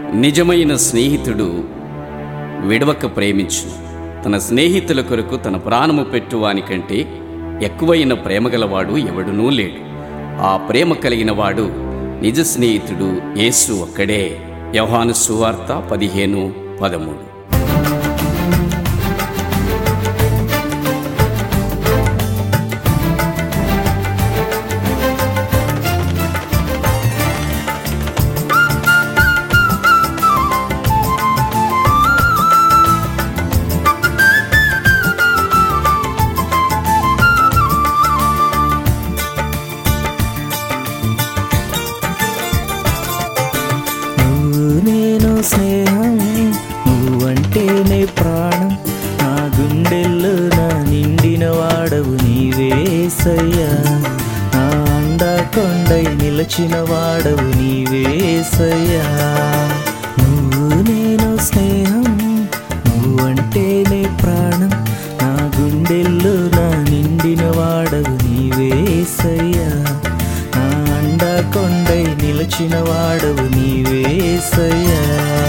నిజమైన స్నేహితుడు విడవక ప్రేమించు. తన స్నేహితుల కొరకు తన ప్రాణము పెట్టువానికంటే ఎక్కువైన ప్రేమ గలవాడు ఎవడునూ లేడు. ఆ ప్రేమ కలిగిన వాడు నిజ స్నేహితుడు యేసు ఒక్కడే. యోహాను సువార్త 15:13. నేను స్నేహం, నువ్వంటేనే ప్రాణం, నా గుండెల్లో నా నిండిన వాడవు నీవేసయ్యా. నా అండా కొండై నిలచిన వాడవు నీవేసయ్యా. నేను స్నేహం, నువ్వంటేనే ప్రాణం, నా గుండెల్లో నా నిండిన వాడవు నీవేసయ్యా. నా అండా కొండై నిలచిన వాడవు నీవేసయ్యా.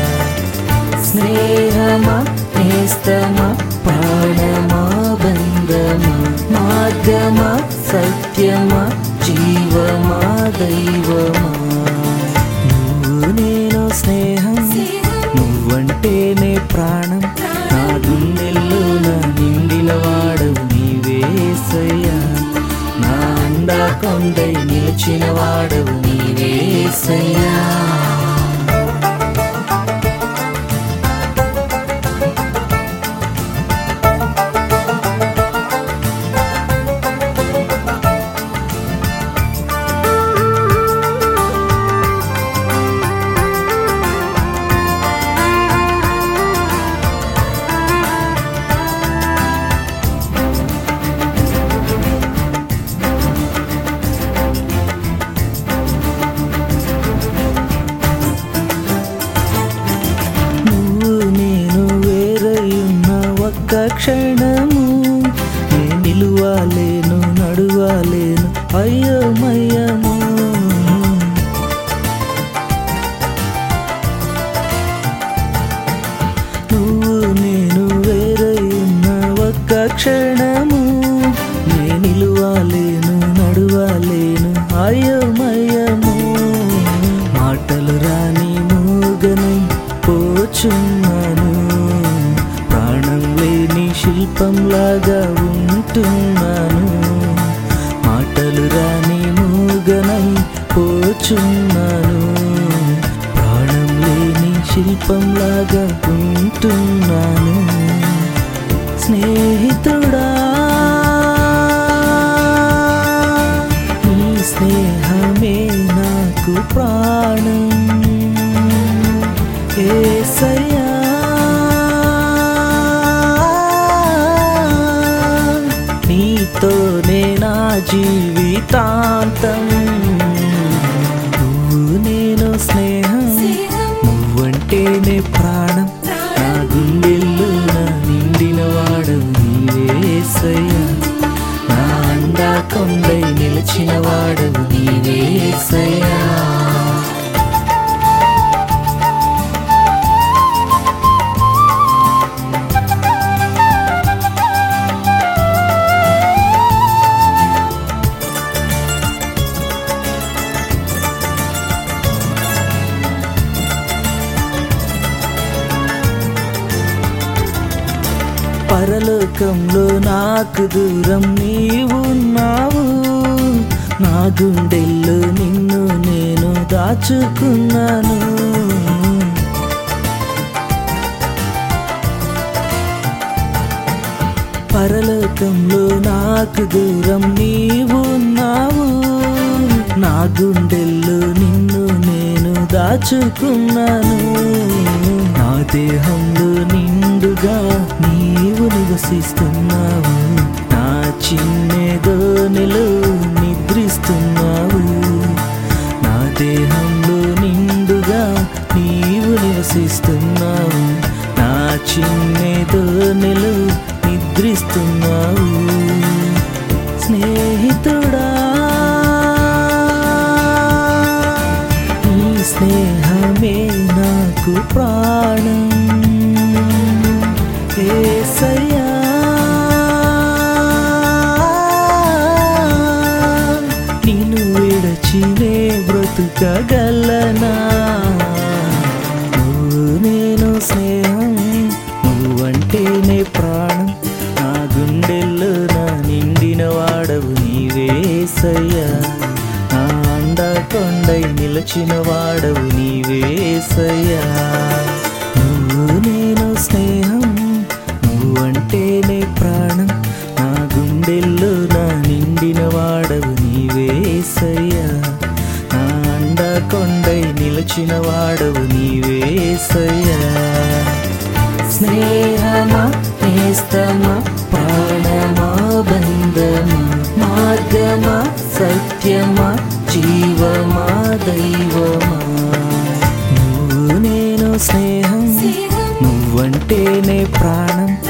స్నేహమా, నేస్తమా, ప్రాణమా, బంధమా, మార్గమా, సత్యమా, జీవమా, దైవమా, నువ్వు నేను స్నేహం, నువ్వంటేనే ప్రాణం, నా గుండెల్లో నా నిండిన వాడవు నీవేసయ్యా. నా అండా కొండై నిలిచిన వాడవు నీవేసయ్యా. ఒక్క క్షణము నే నిలువాలేను, నడువాలేను, అయోమయము. నువ్వు నేను వేరై ఉన్న ఒక్క క్షణము నే నిలువాలేను, నడువాలేను, అయోమయము. మాటలు రాని మూగనై పోచున్నాను, ప్రాణం లేని శిల్పంలాగా ఉంటున్నాను. మాటలు రాని మూగనై పోచున్నాను, ప్రాణం లేని శిల్పంలాగా ఉంటున్నాను. స్నేహితుడా, నీ స్నేహమే నాకు ప్రాణం. యేసయ్యా, నీతోనే నా జీవితాంతం. నువ్వు నేను స్నేహం, నువ్వంటేనే ప్రాణం, నా గుండెల్లో నా నిండిన వాడవు నీవేసయ్యా. నా అండా కొండై నిలిచిన వాడవు నీవేసయ్యా. పరలోకంలో నాకు దూరం నీవున్నావు, నా గుండెల్లో నిన్ను నేను దాచుకున్నాను. పరలోకంలో నాకు దూరం నీవున్నావు, నా గుండెల్లో నిన్ను నేను దాచుకున్నాను. నా దేహంలో నిండుగా నీవు నివసిస్తున్నావు, నా చిన్నెదోనెలో నిద్రిస్తున్నావు. నా దేహంలో నిండుగా నీవు నివసిస్తున్నావు, నా చిన్నెదోనెలో నిద్రిస్తున్నావు. స్నేహితుడా, నీ స్నేహం స్నేహమే నాకు ప్రాణం యేసయ్యా నిన్ను విడచినే బ్రతుకగలనా నువ్వు నేను స్నేహం నువ్వంటేనే ప్రాణం నా గుండెల్లో నా నిండిన వాడవు నీవేసయ్యా నా అండా కొండై నిలచిన వాడవు నీవేసయ్యా నువ్వు నేను స్నేహం నువ్వంటేనే ప్రాణం నా గుండెల్లో నా నిండిన వాడవు నీవేసయ్యా నా అండా కొండై నిలచిన వాడవు నీవేసయ్యా స్నేహమా నేస్తమా ప్రాణమా బంధమా మార్గమా సత్యమా జీవమా దైవమా నువ్వు నేను స్నేహం నువ్వంటేనే ప్రాణం